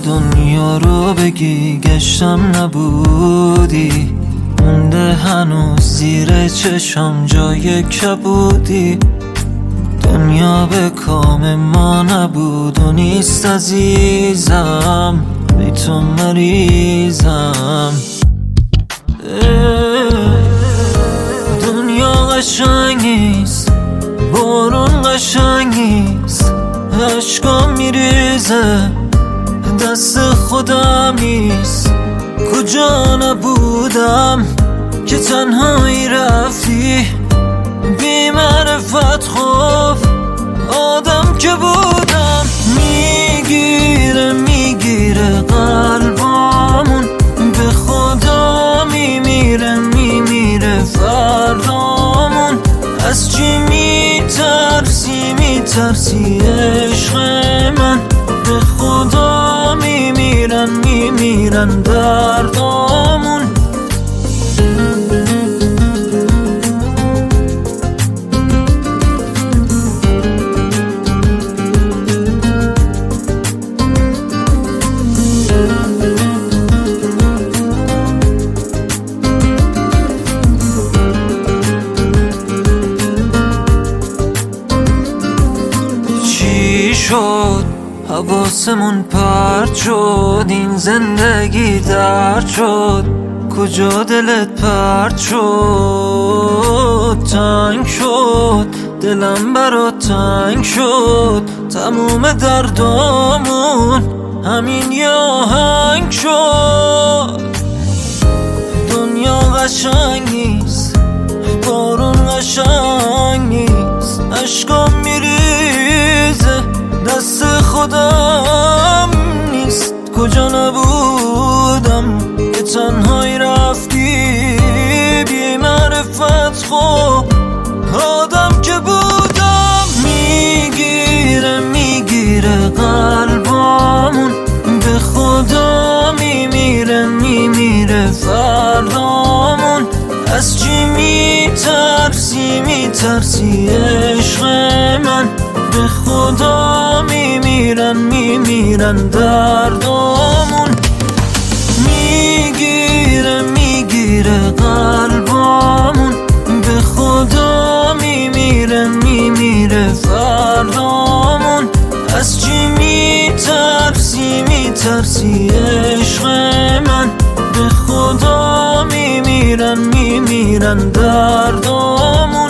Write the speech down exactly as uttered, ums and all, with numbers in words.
دنیا رو بگی گشتم نبودی، مونده هنوز زیر چشم جای کبودی. دنیا به کام ما نبود و نیست عزیزم، بی تو مریضم. دنیا قشنگ نیست، بارون قشنگ نیست، عشقام میریزه دست خودم نیست. کجا نبودم که تنهایی رفتی، بی معرفت خوف آدم که بودم. میگیره میگیره قلبامون، به خدا میمیره میمیره فردامون. از چی میترسی میترسی عشق من، به خدا میمیرن میمیرن دردامون. شد حواسمون پرت شد، این زندگی درد شد. کجا دلت پرت شد؟ تنگ شد دلم برات تنگ شد، تموم دردامون همین یه آهنگ شد. دنیا قشنگ نیست، بارون قشنگ نیست، عشقام میریزه دست خودم نیست. کجا نبودم که تنهایی رفتی، بی معرفت خوب آدم که بودم. میگیره میگیره قلبامون، به خدا میمیره میمیره فردامون. از چی میترسی میترسی عشق من، به خدا میمیرن میمیرن دردامون. میگیره میگیره قلبامون، به خدا میمیره میمیره فردامون. از چی میترسی میترسی عشق من، به خدا میمیرن میمیرن دردامون.